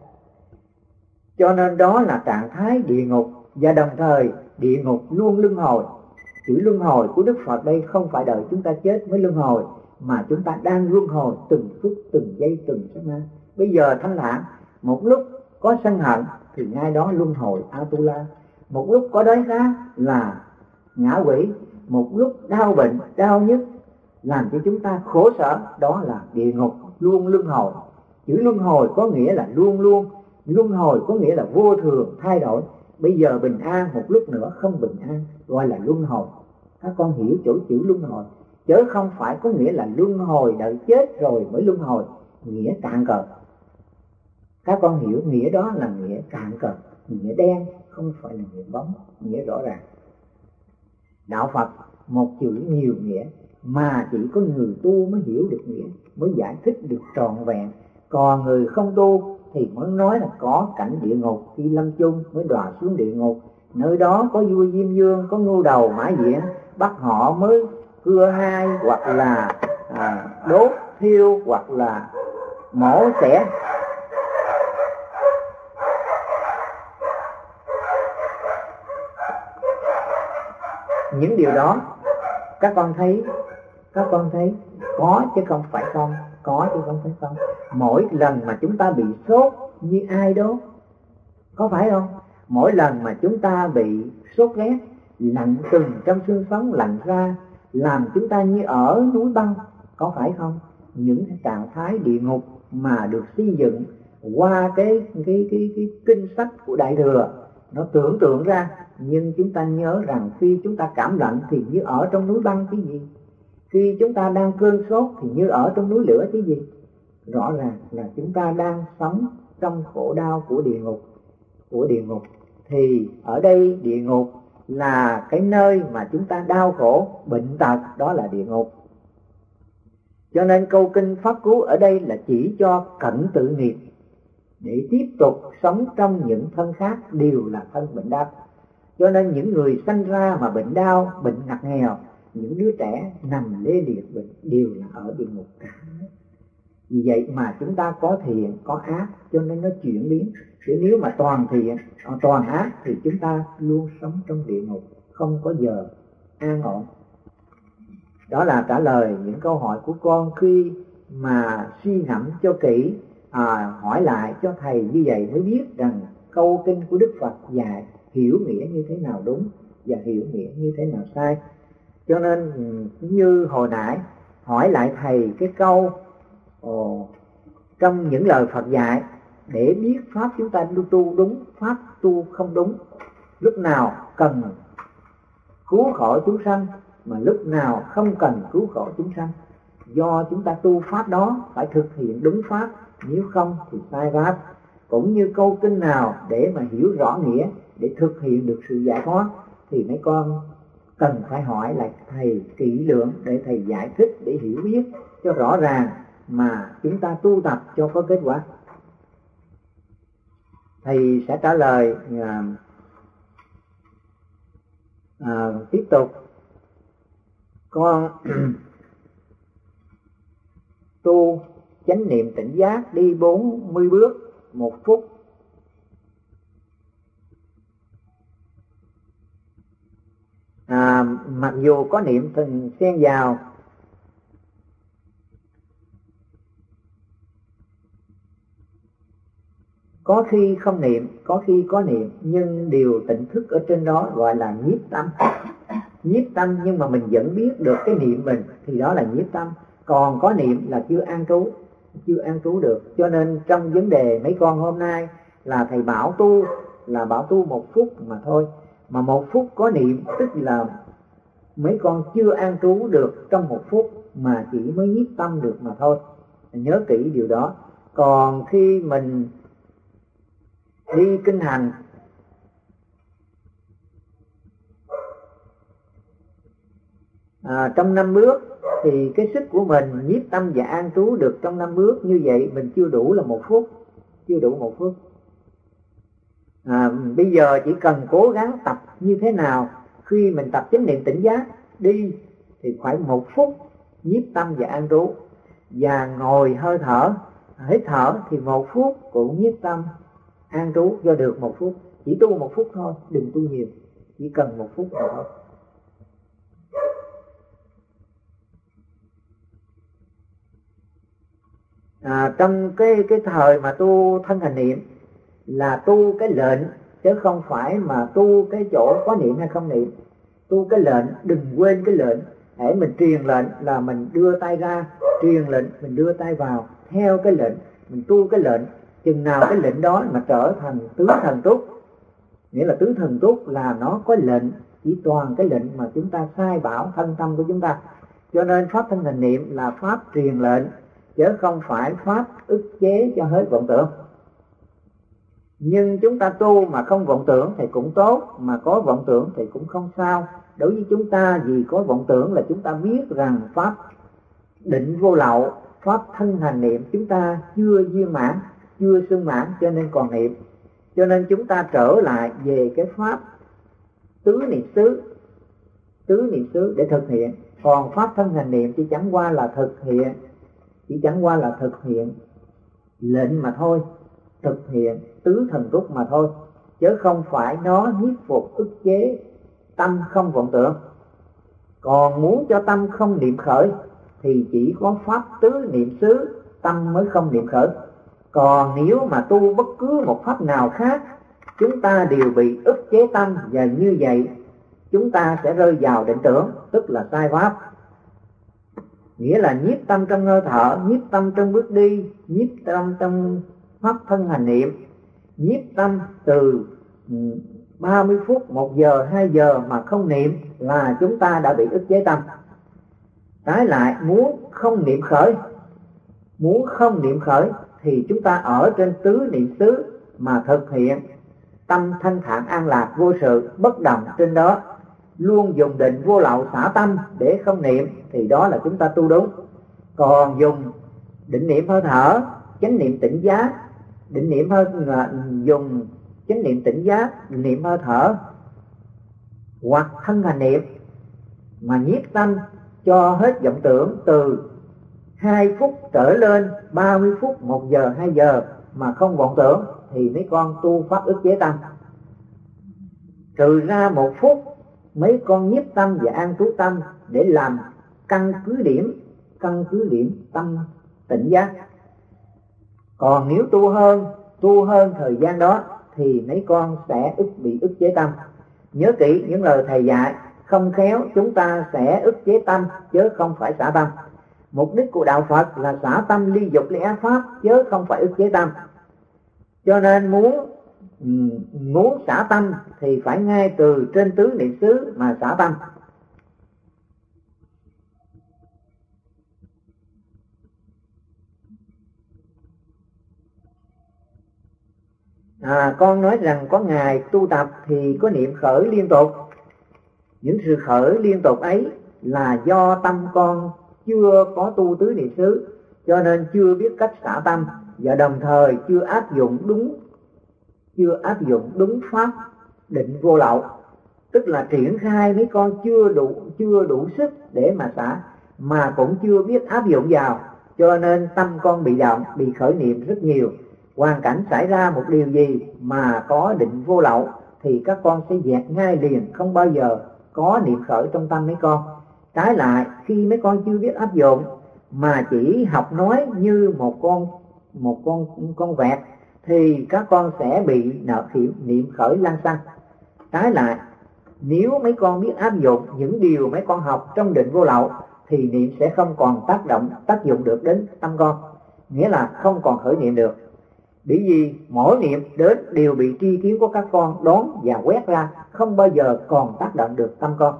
Cho nên đó là trạng thái địa ngục, và đồng thời địa ngục luôn luân hồi. Chữ luân hồi của Đức Phật đây không phải đợi chúng ta chết mới luân hồi, mà chúng ta đang luân hồi từng phút, từng giây, từng sát na. Bây giờ thanh thản, một lúc có sân hận thì ngay đó luân hồi Atula. Một lúc có đói khát là ngã quỷ. Một lúc đau bệnh, đau nhức làm cho chúng ta khổ sở, đó là địa ngục luôn luân hồi. Chữ luân hồi có nghĩa là luôn luôn, luân hồi có nghĩa là vô thường, thay đổi. Bây giờ bình an, một lúc nữa không bình an, gọi là luân hồi. Các con hiểu chỗ chữ luân hồi, chứ không phải có nghĩa là luân hồi đợi chết rồi mới luân hồi, nghĩa cạn cợt. Các con hiểu nghĩa đó là nghĩa cạn cợt, nghĩa đen, không phải là nghĩa bóng, nghĩa rõ ràng. Đạo Phật một chữ nhiều nghĩa, mà chỉ có người tu mới hiểu được nghĩa, mới giải thích được trọn vẹn. Còn người không tu thì mới nói là có cảnh địa ngục, khi lâm chung mới đọa xuống địa ngục. Nơi đó có vua Diêm Vương, có ngưu đầu Mã Diện, bắt họ mới cưa hai, hoặc là à, đốt thiêu, hoặc là mổ xẻ. Những điều đó các con thấy, các con thấy có chứ không phải không, có chứ không phải không. Mỗi lần mà chúng ta bị sốt như ai đó, có phải không? Mỗi lần mà chúng ta bị sốt rét, lạnh từng trong xương sống lạnh ra, làm chúng ta như ở núi băng, có phải không? Những trạng thái địa ngục mà được xây dựng qua cái cái cái cái kinh sách của Đại Thừa, nó tưởng tượng ra. Nhưng chúng ta nhớ rằng khi chúng ta cảm lạnh thì như ở trong núi băng chứ gì, khi chúng ta đang cơn sốt thì như ở trong núi lửa chứ gì. Rõ ràng là chúng ta đang sống trong khổ đau của địa ngục, của địa ngục. Thì ở đây địa ngục là cái nơi mà chúng ta đau khổ, bệnh tật, đó là địa ngục. Cho nên câu kinh Pháp Cú ở đây là chỉ cho cận tử nghiệp, để tiếp tục sống trong những thân khác đều là thân bệnh đau. Cho nên những người sanh ra mà bệnh đau, bệnh ngặt nghèo, những đứa trẻ nằm lê liệt bệnh đều là ở địa ngục cả. Vì vậy mà chúng ta có thiện, có ác, cho nên nó chuyển biến. Chứ nếu mà toàn thiện, toàn ác thì chúng ta luôn sống trong địa ngục, không có giờ an ổn. Đó là trả lời những câu hỏi của con khi mà suy ngẫm cho kỹ, à, hỏi lại cho thầy như vậy mới biết rằng câu kinh của Đức Phật dạy hiểu nghĩa như thế nào đúng và hiểu nghĩa như thế nào sai. Cho nên như hồi nãy hỏi lại thầy cái câu ồ, trong những lời Phật dạy để biết pháp chúng ta tu đúng, pháp tu không đúng, lúc nào cần cứu khổ chúng sanh mà lúc nào không cần cứu khổ chúng sanh. Do chúng ta tu pháp đó phải thực hiện đúng pháp, nếu không thì sai pháp. Cũng như câu kinh nào để mà hiểu rõ nghĩa, để thực hiện được sự giải thoát, thì mấy con cần phải hỏi lại thầy kỹ lưỡng để thầy giải thích, để hiểu biết cho rõ ràng mà chúng ta tu tập cho có kết quả. Thầy sẽ trả lời À, tiếp tục con tu chánh niệm tỉnh giác đi bốn mươi bước một phút. À, mặc dù có niệm thường xen vào, có khi không niệm, có khi có niệm, nhưng điều tỉnh thức ở trên đó gọi là nhiếp tâm. Nhiếp tâm nhưng mà mình vẫn biết được cái niệm mình thì đó là nhiếp tâm. Còn có niệm là chưa an trú, chưa an trú được. Cho nên trong vấn đề mấy con hôm nay là thầy bảo tu là bảo tu một phút mà thôi. Mà một phút có niệm tức là mấy con chưa an trú được trong một phút, mà chỉ mới nhiếp tâm được mà thôi. Nhớ kỹ điều đó. Còn khi mình đi kinh hành à, trong năm bước thì cái sức của mình nhiếp tâm và an trú được trong năm bước như vậy mình chưa đủ là một phút, chưa đủ một phút. À, bây giờ chỉ cần cố gắng tập như thế nào, khi mình tập chánh niệm tỉnh giác đi thì phải một phút nhiếp tâm và an trú, và ngồi hơi thở, hít thở thì một phút cũng nhiếp tâm an trú cho được một phút. Chỉ tu một phút thôi, đừng tu nhiều, chỉ cần một phút thôi. À, trong cái cái thời mà tu thân hành niệm là tu cái lệnh chứ không phải mà tu cái chỗ có niệm hay không niệm. Tu cái lệnh, đừng quên cái lệnh. Hễ mình truyền lệnh là mình đưa tay ra, truyền lệnh mình đưa tay vào, theo cái lệnh mình tu cái lệnh. Chừng nào cái lệnh đó mà trở thành tứ thần túc, nghĩa là tứ thần túc là nó có lệnh, chỉ toàn cái lệnh mà chúng ta sai bảo thân tâm của chúng ta. Cho nên pháp thân hành niệm là pháp truyền lệnh chứ không phải pháp ức chế cho hết vọng tưởng. Nhưng chúng ta tu mà không vọng tưởng thì cũng tốt, mà có vọng tưởng thì cũng không sao. Đối với chúng ta vì có vọng tưởng là chúng ta biết rằng pháp định vô lậu, pháp thân hành niệm chúng ta chưa viên mãn, chưa sung mãn cho nên còn niệm. Cho nên chúng ta trở lại về cái pháp tứ niệm xứ, tứ niệm xứ để thực hiện. Còn pháp thân hành niệm chỉ chẳng qua là thực hiện, chỉ chẳng qua là thực hiện lệnh mà thôi, thực hiện tứ thần túc mà thôi, chứ không phải nó nhiếp phục ức chế tâm không vọng tưởng. Còn muốn cho tâm không niệm khởi thì chỉ có pháp tứ niệm xứ tâm mới không niệm khởi. Còn nếu mà tu bất cứ một pháp nào khác chúng ta đều bị ức chế tâm, và như vậy chúng ta sẽ rơi vào định tưởng, tức là sai pháp. Nghĩa là nhiếp tâm trong hơi thở, nhiếp tâm trong bước đi, nhiếp tâm trong pháp thân hành niệm, nhiếp tâm từ ba mươi phút, một giờ, hai giờ mà không niệm là chúng ta đã bị ức chế tâm. Trái lại muốn không niệm khởi, muốn không niệm khởi thì chúng ta ở trên tứ niệm xứ mà thực hiện tâm thanh thản an lạc vô sự bất động trên đó, luôn dùng định vô lậu xả tâm để không niệm thì đó là chúng ta tu đúng. Còn dùng định niệm hơi thở, chánh niệm tỉnh giác, định niệm hơi dùng chánh niệm tỉnh giác, định niệm hơi thở hoặc thân hành niệm mà nhiếp tâm cho hết vọng tưởng từ hai phút trở lên, ba mươi phút, một giờ, hai giờ mà không vọng tưởng thì mấy con tu pháp ức chế tâm. Trừ ra một phút mấy con nhiếp tâm và an trú tâm để làm căn cứ điểm, căn cứ điểm tâm tỉnh giác. Còn nếu tu hơn, tu hơn thời gian đó thì mấy con sẽ ức bị ức chế tâm. Nhớ kỹ những lời thầy dạy, không khéo chúng ta sẽ ức chế tâm chứ không phải xả tâm. Mục đích của đạo Phật là xả tâm ly dục ly ác pháp chứ không phải ức chế tâm. Cho nên muốn muốn xả tâm thì phải ngay từ trên tứ niệm xứ mà xả tâm. À, con nói rằng có ngày tu tập thì có niệm khởi liên tục. Những sự khởi liên tục ấy là do tâm con chưa có tu tứ niệm xứ, cho nên chưa biết cách xả tâm, và đồng thời chưa áp dụng đúng chưa áp dụng đúng pháp định vô lậu, tức là triển khai mấy con chưa đủ chưa đủ sức để mà xả, mà cũng chưa biết áp dụng vào, cho nên tâm con bị động, bị khởi niệm rất nhiều. Hoàn cảnh xảy ra một điều gì mà có định vô lậu thì các con sẽ dẹp ngay liền, không bao giờ có niệm khởi trong tâm mấy con. Trái lại, khi mấy con chưa biết áp dụng mà chỉ học nói như một con một con con vẹt thì các con sẽ bị nợ khiểm niệm khởi lăng xăng. Trái lại, nếu mấy con biết áp dụng những điều mấy con học trong định vô lậu thì niệm sẽ không còn tác động tác dụng được đến tâm con, nghĩa là không còn khởi niệm được. Bởi vì mỗi niệm đến đều bị tri kiến của các con đón và quét ra, không bao giờ còn tác động được tâm con.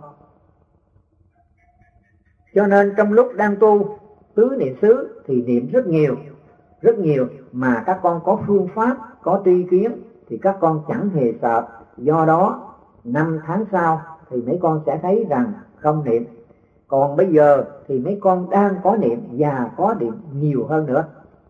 Cho nên trong lúc đang tu tứ niệm xứ thì niệm rất nhiều, rất nhiều mà các con có phương pháp, có tri kiến thì các con chẳng hề sợ. Do đó năm tháng sau thì mấy con sẽ thấy rằng không niệm. Còn bây giờ thì mấy con đang có niệm và có niệm nhiều hơn nữa.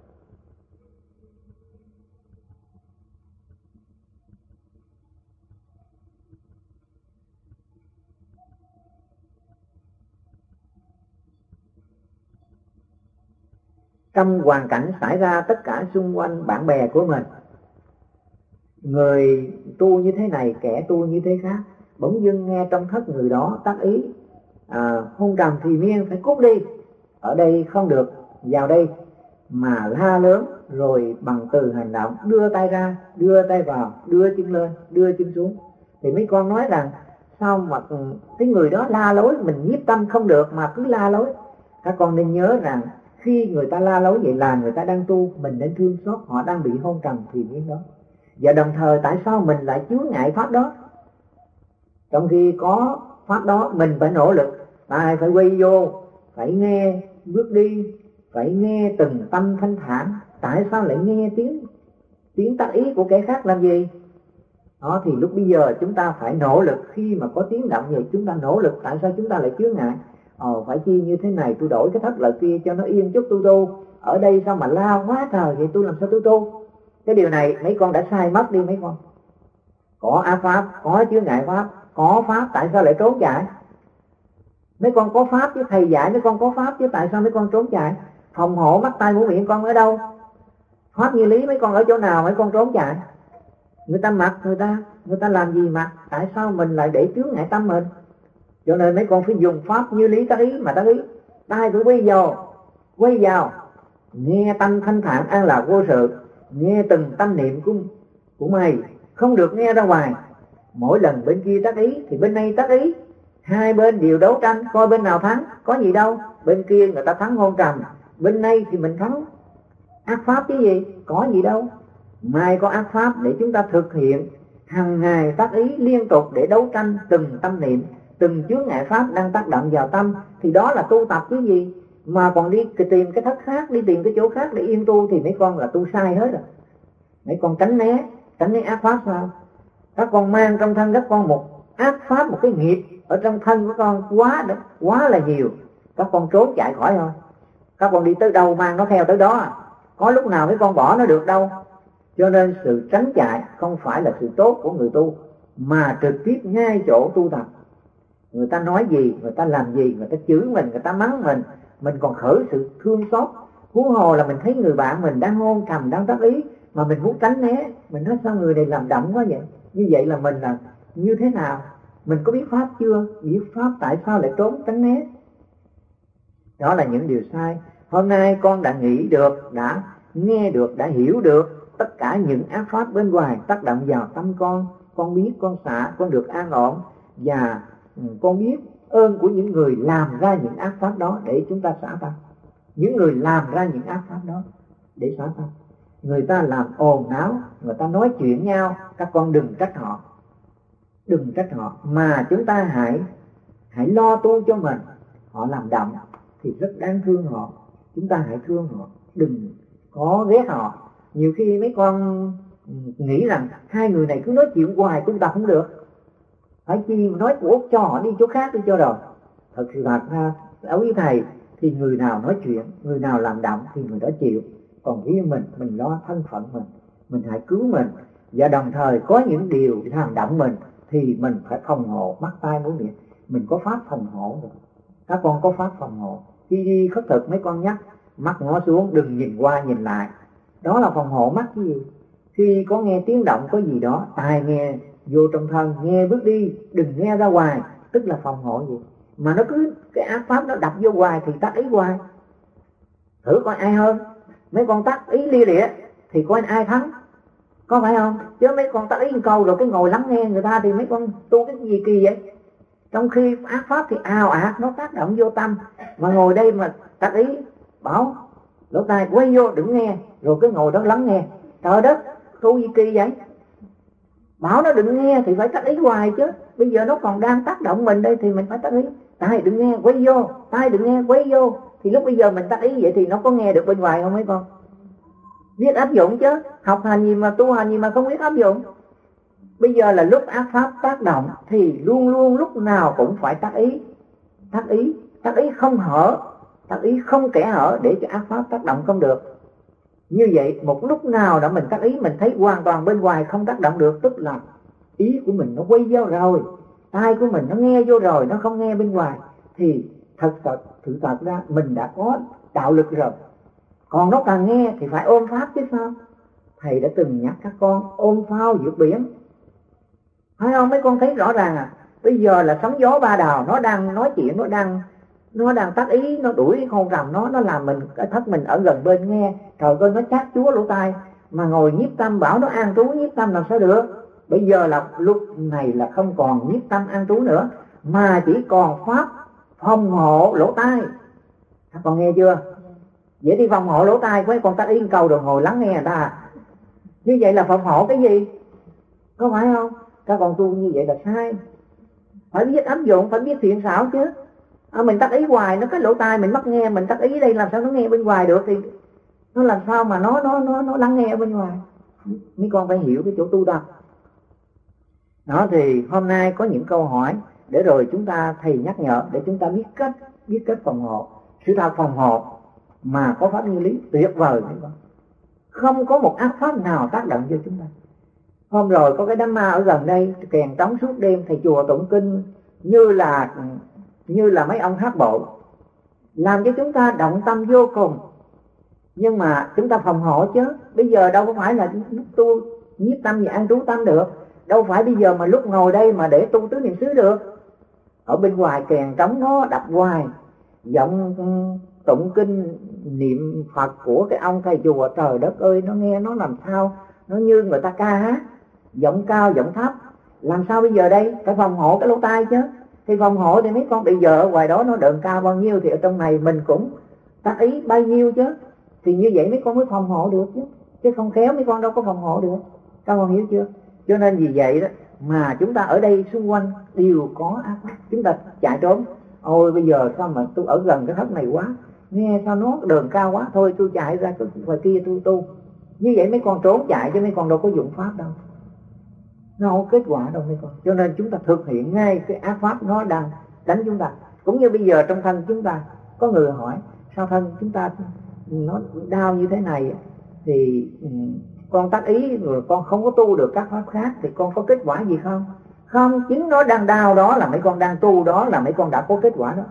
Trong hoàn cảnh xảy ra tất cả xung quanh bạn bè của mình, người tu như thế này, kẻ tu như thế khác, bỗng dưng nghe trong thất người đó tác ý à, hôn trầm thì miên phải cút đi, ở đây không được, vào đây, mà la lớn rồi bằng từ hành động đưa tay ra, đưa tay vào, đưa chân lên, đưa chân xuống. Thì mấy con nói rằng sao mà cái người đó la lối, mình nhiếp tâm không được mà cứ la lối. Các con nên nhớ rằng khi người ta la lối vậy là người ta đang tu, mình nên thương xót họ đang bị hôn trầm thì miên đó. Và đồng thời tại sao mình lại chướng ngại pháp đó, trong khi có pháp đó mình phải nỗ lực, tai phải quay vô, phải nghe bước đi, phải nghe từng tâm thanh thản. Tại sao lại nghe tiếng tiếng tác ý của kẻ khác làm gì đó? Thì lúc bây giờ chúng ta phải nỗ lực. Khi mà có tiếng động vậy chúng ta nỗ lực. Tại sao chúng ta lại chướng ngại? Ồ, phải chi như thế này, tôi đổi cái thất lợi kia cho nó yên chút tu tu. Ở đây sao mà lao quá trời vậy, tôi làm sao tôi tu? Cái điều này mấy con đã sai mất đi mấy con. Có ác pháp, có chướng ngại pháp, có pháp tại sao lại trốn chạy? Mấy con có pháp chứ, thầy dạy mấy con có pháp chứ, tại sao mấy con trốn chạy? Phòng hộ mắt tai mũi miệng con ở đâu? Pháp như lý mấy con ở chỗ nào mấy con trốn chạy? Người ta mặc, người ta người ta làm gì mặc, tại sao mình lại để chướng ngại tâm mình? Cho nên mấy con phải dùng pháp như lý tác ý mà tác ý. Tai phải quay vào, quay vào, nghe tâm thanh thản an lạc vô sự, nghe từng tâm niệm của, của mày, không được nghe ra ngoài. Mỗi lần bên kia tác ý thì bên này tác ý, hai bên đều đấu tranh coi bên nào thắng. Có gì đâu, bên kia người ta thắng hôn trầm, bên này thì mình thắng ác pháp chứ gì, có gì đâu. Mai có ác pháp để chúng ta thực hiện hàng ngày tác ý liên tục để đấu tranh từng tâm niệm, từng chướng ngại pháp đang tác động vào tâm, thì đó là tu tập chứ gì. Mà còn đi tìm cái thất khác, đi tìm cái chỗ khác để yên tu thì mấy con là tu sai hết rồi. Mấy con tránh né, tránh né ác pháp sao? Các con mang trong thân các con một ác pháp, một cái nghiệp ở trong thân của con quá đó, quá là nhiều. Các con trốn chạy khỏi thôi. Các con đi tới đâu mang nó theo tới đó, có lúc nào mấy con bỏ nó được đâu. Cho nên sự tránh chạy không phải là sự tốt của người tu, mà trực tiếp ngay chỗ tu tập. Người ta nói gì, người ta làm gì, người ta chửi mình, người ta mắng mình, mình còn khởi sự thương xót. Huống hồ là mình thấy người bạn mình đang hôn trầm, đang tác ý mà mình muốn tránh né, mình nói sao người này làm động quá vậy? Như vậy là mình là như thế nào? Mình có biết pháp chưa? Biết pháp tại sao lại trốn tránh né? Đó là những điều sai. Hôm nay con đã nghĩ được, đã nghe được, đã hiểu được tất cả những ác pháp bên ngoài tác động vào tâm con. Con biết, con xả, con được an ổn. Và con biết ơn của những người làm ra những ác pháp đó để chúng ta xả tâm. Những người làm ra những ác pháp đó để xả tâm. Người ta làm ồn náo, người ta nói chuyện nhau, các con đừng trách họ. Đừng trách họ, mà chúng ta hãy hãy lo tu cho mình. Họ làm động thì rất đáng thương họ, chúng ta hãy thương họ, đừng có ghét họ. Nhiều khi mấy con nghĩ rằng hai người này cứ nói chuyện hoài tu tập không được, phải chi nói của cho họ đi chỗ khác đi cho rồi. Thật sự thật ra ở với thầy thì người nào nói chuyện, người nào làm động thì người đó chịu. Còn với mình, mình lo thân phận mình, mình hãy cứu mình. Và đồng thời có những điều làm động mình thì mình phải phòng hộ mắt tai mũi miệng. Mình có pháp phòng hộ rồi. Các con có pháp phòng hộ. Khi đi khất thực mấy con nhắc mắt ngó xuống, đừng nhìn qua nhìn lại. Đó là phòng hộ mắt cái gì? Khi có nghe tiếng động có gì đó, tai nghe vô trong thân, nghe bước đi, đừng nghe ra ngoài, tức là phòng hộ gì. Mà nó cứ cái ác pháp nó đập vô hoài thì tác ý hoài. Thử coi ai hơn. Mấy con tác ý lia lịa thì coi ai thắng, có phải không? Chứ mấy con tác ý một câu rồi cái ngồi lắng nghe người ta thì mấy con tu cái gì kỳ vậy? Trong khi ác pháp thì ào ạt nó tác động vô tâm, mà ngồi đây mà tác ý bảo lỗ tai quay vô đừng nghe, rồi cái ngồi đó lắng nghe. Trời đất, tu gì kỳ vậy? Bảo nó đừng nghe thì phải tác ý hoài chứ. Bây giờ nó còn đang tác động mình đây thì mình phải tác ý. Tai đừng nghe quay vô, tai đừng nghe quay vô. Thì lúc bây giờ mình tác ý vậy thì nó có nghe được bên ngoài không mấy con? Biết áp dụng chứ. Học hành gì mà tu hành gì mà không biết áp dụng. Bây giờ là lúc ác pháp tác động thì luôn luôn lúc nào cũng phải tác ý. Tác ý, tác ý không hở, tác ý không kẽ hở để cho ác pháp tác động không được. Như vậy một lúc nào đó mình tác ý mình thấy hoàn toàn bên ngoài không tác động được, tức là ý của mình nó quay vô rồi, tai của mình nó nghe vô rồi, nó không nghe bên ngoài, thì thật thật sự thật ra mình đã có đạo lực rồi. Còn nó càng nghe thì phải ôm pháp chứ sao. Thầy đã từng nhắc các con ôm phao vượt biển, phải không? Mấy con thấy rõ ràng à. Bây giờ là sóng gió ba đào, nó đang nói chuyện, nó đang nó đang tác ý, nó đuổi cái con rồng nó, nó làm mình cái thất mình ở gần bên nghe, trời ơi nó chát chúa lỗ tai, mà ngồi nhiếp tâm bảo nó an trú nhiếp tâm làm sao được. Bây giờ là lúc này là không còn nhiếp tâm an trú nữa, mà chỉ còn pháp phòng hộ lỗ tai. Các con nghe chưa? Vậy đi phòng hộ lỗ tai với con tác ý một câu rồi ngồi lắng nghe người ta. Như vậy là phòng hộ cái gì? Có phải không? Các con tu như vậy là sai. Phải biết áp dụng, phải biết thiện xảo chứ. À, mình tác ý hoài nó cái lỗ tai mình mắc nghe, mình tác ý đây làm sao nó nghe bên ngoài được, thì nó làm sao mà nó nó nó nó lắng nghe ở bên ngoài. Mấy con phải hiểu cái chỗ tu đó. Đó thì hôm nay có những câu hỏi để rồi chúng ta thầy nhắc nhở để chúng ta biết cách biết cách phòng hộ. Sự thật phòng hộ mà có pháp như lý tuyệt vời mấy con. Không có một ác pháp nào tác động vô chúng ta. Hôm rồi có cái đám ma ở gần đây kèn trống suốt đêm, thầy chùa tụng kinh như là như là mấy ông hát bộ, làm cho chúng ta động tâm vô cùng. Nhưng mà chúng ta phòng hộ chứ. Bây giờ đâu có phải là lúc tu nhiếp tâm và an trú tâm được. Đâu phải bây giờ mà lúc ngồi đây mà để tu tứ niệm xứ được. Ở bên ngoài kèn trống nó đập hoài, giọng tụng kinh niệm Phật của cái ông thầy chùa, trời đất ơi nó nghe nó làm sao, nó như người ta ca hát, giọng cao giọng thấp. Làm sao bây giờ đây? Phải phòng hộ cái lỗ tai chứ. Thì phòng hộ thì mấy con bây giờ ở ngoài đó nó đờn cao bao nhiêu thì ở trong này mình cũng tác ý bao nhiêu chứ. Thì như vậy mấy con mới phòng hộ được chứ. Chứ không khéo mấy con đâu có phòng hộ được. Các con hiểu chưa? Cho nên vì vậy đó mà chúng ta ở đây xung quanh đều có ác pháp. Chúng ta chạy trốn. Ôi bây giờ sao mà tôi ở gần cái thất này quá, nghe sao nó đờn cao quá, thôi tôi chạy ra cái ngoài kia tôi tu. Như vậy mấy con trốn chạy chứ mấy con đâu có dụng pháp đâu. Nó không có kết quả đâu mấy con. Cho nên chúng ta thực hiện ngay cái ác pháp nó đang đánh chúng ta. Cũng như bây giờ trong thân chúng ta có người hỏi sao thân chúng ta nó đau như thế này, thì con tác ý rồi con không có tu được các pháp khác thì con có kết quả gì không? Không, chính nó đang đau đó là mấy con đang tu, đó là mấy con đã có kết quả đó.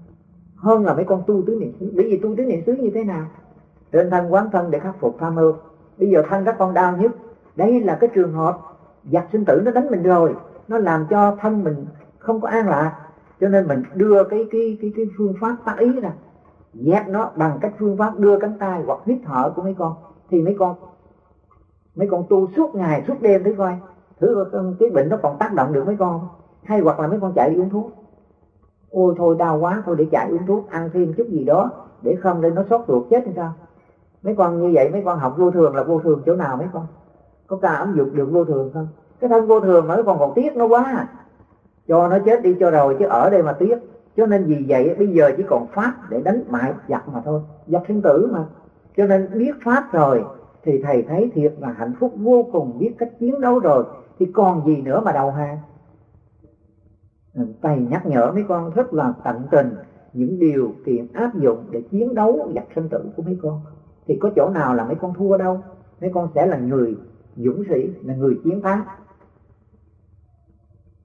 Hơn là mấy con tu tứ niệm xứ. Bởi vì tu tứ niệm xứ như thế nào? Trên thân quán thân để khắc phục tham ưu. Bây giờ thân các con đau nhất, đây là cái trường hợp giặc sinh tử nó đánh mình rồi, nó làm cho thân mình không có an lạc. Cho nên mình đưa cái cái cái cái phương pháp tác ý ra, dẹp nó bằng cách phương pháp đưa cánh tay hoặc hít thở của mấy con. Thì mấy con mấy con tu suốt ngày suốt đêm thử coi, thử cái bệnh nó còn tác động được mấy con. Hay hoặc là mấy con chạy đi uống thuốc, ôi thôi đau quá thôi để chạy uống thuốc, ăn thêm chút gì đó để không để nó sốt ruột chết hay sao. Mấy con như vậy mấy con học vô thường là vô thường chỗ nào mấy con? Có ca ấm dục được vô thường không? Cái thân vô thường mà mấy con còn tiếc nó quá, cho nó chết đi cho rồi chứ ở đây mà tiếc. Cho nên vì vậy bây giờ chỉ còn pháp để đánh bại giặc mà thôi, giặc sinh tử mà. Cho nên biết pháp rồi thì thầy thấy thiệt là hạnh phúc vô cùng, biết cách chiến đấu rồi thì còn gì nữa mà đầu hàng. Thầy nhắc nhở mấy con rất là tận tình những điều kiện áp dụng để chiến đấu giặc sinh tử của mấy con. Thì có chỗ nào là mấy con thua đâu. Mấy con sẽ là người dũng sĩ, là người chiến thắng.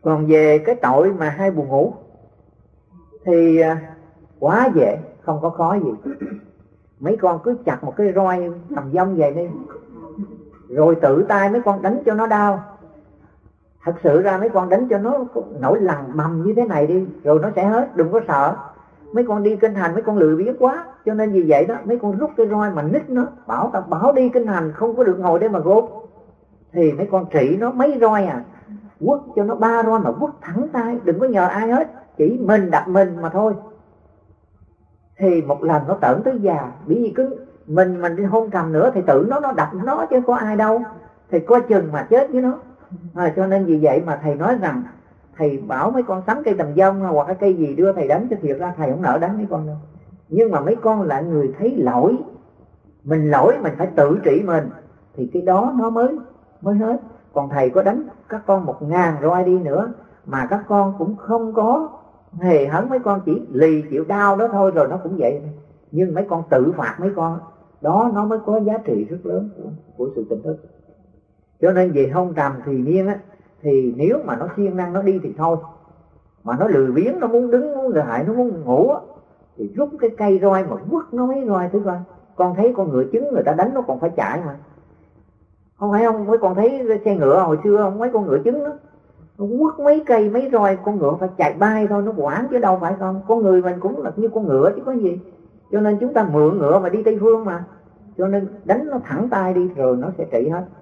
Còn về cái tội mà hay buồn ngủ thì quá dễ, không có khó gì. Mấy con cứ chặt một cái roi tầm dông về đi, rồi tự tay mấy con đánh cho nó đau. Thật sự ra mấy con đánh cho nó nổi lằn mầm như thế này đi, rồi nó sẽ hết, đừng có sợ. Mấy con đi kinh hành mấy con lười biếng quá, cho nên vì vậy đó mấy con rút cái roi mà nít nó, bảo ta bảo đi kinh hành không có được ngồi đây mà gốt, thì mấy con trị nó mấy roi à, quất cho nó ba roi mà quất thẳng tay, đừng có nhờ ai hết, chỉ mình đập mình mà thôi. Thì một lần nó tởn tới già, bởi vì cứ mình mình đi hôn trầm nữa thì tự nó nó đập nó chứ có ai đâu, thì coi chừng mà chết với nó. À, cho nên vì vậy mà thầy nói rằng thầy bảo mấy con sắm cây tầm dông hoặc cái cây gì đưa thầy đánh, cho thiệt ra thầy không nỡ đánh mấy con đâu. Nhưng mà mấy con là người thấy lỗi, mình lỗi mình phải tự trị mình, thì cái đó nó mới mới hết. Còn thầy có đánh các con một ngàn roi đi nữa mà các con cũng không có hề hấn, mấy con chỉ lì chịu đau đó thôi, rồi nó cũng vậy. Nhưng mấy con tự phạt mấy con đó, nó mới có giá trị rất lớn của, của sự tỉnh thức. Cho nên về hôn trầm thì nhiên á, thì nếu mà nó siêng năng nó đi thì thôi, mà nó lười biếng, nó muốn đứng muốn lại, nó muốn ngủ á, thì rút cái cây roi mà quất nó mấy roi thứ coi. Con thấy con ngựa trứng người ta đánh nó còn phải chạy mà, không phải không? Mấy con thấy xe ngựa hồi xưa không, mấy con ngựa trứng đó, nó quất mấy cây mấy roi, con ngựa phải chạy bay thôi, nó quảng chứ đâu phải không. Con người mình cũng là như con ngựa chứ có gì. Cho nên chúng ta mượn ngựa mà đi Tây Phương mà, cho nên đánh nó thẳng tay đi rồi nó sẽ trị hết.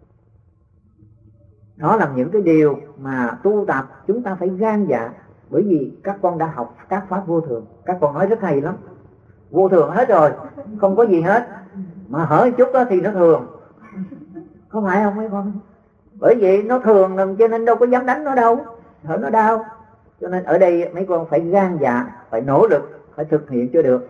Đó là những cái điều mà tu tập chúng ta phải gan dạ. Bởi vì các con đã học các pháp vô thường, các con nói rất hay lắm, vô thường hết rồi, không có gì hết, mà hở chút đó thì nó thường, không phải không mấy con? Bởi vậy nó thường cho nên đâu có dám đánh nó đâu, hở nó đau. Cho nên ở đây mấy con phải gan dạ, phải nỗ lực, phải thực hiện cho được.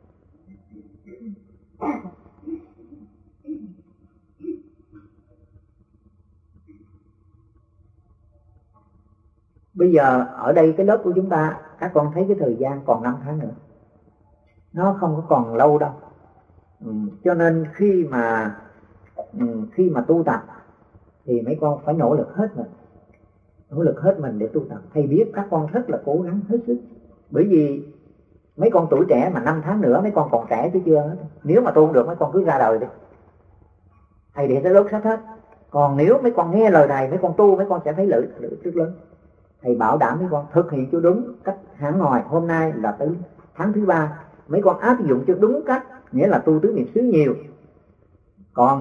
Bây giờ ở đây cái lớp của chúng ta, các con thấy cái thời gian còn năm tháng nữa, nó không có còn lâu đâu. Ừ, cho nên khi mà ừ, khi mà tu tập thì mấy con phải nỗ lực hết mình, nỗ lực hết mình để tu tập. Thầy biết các con rất là cố gắng hết sức, bởi vì mấy con tuổi trẻ mà năm tháng nữa mấy con còn trẻ chứ chưa hết. Nếu mà tu không được mấy con cứ ra đời đi, thầy để tới đốt sách hết. Còn nếu mấy con nghe lời thầy, mấy con tu, mấy con sẽ thấy lợi lợi rất lớn. Thầy bảo đảm mấy con thực hiện cho đúng cách hẳn hoài. Hôm nay là tới tháng thứ ba, mấy con áp dụng cho đúng cách, nghĩa là tu tứ niệm xứ nhiều. Còn